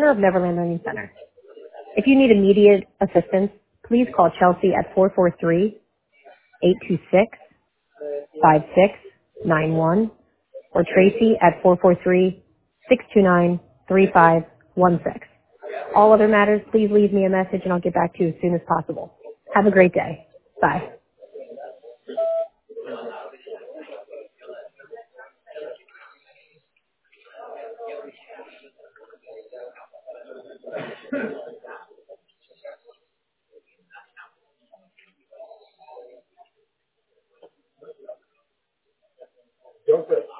owner of Neverland Learning Center. If you need immediate assistance, please call Chelsea at 443-826-5691 or Tracy at 443-629-3516. All other matters, please leave me a message and I'll get back to you as soon as possible. Have a great day. Bye. Don't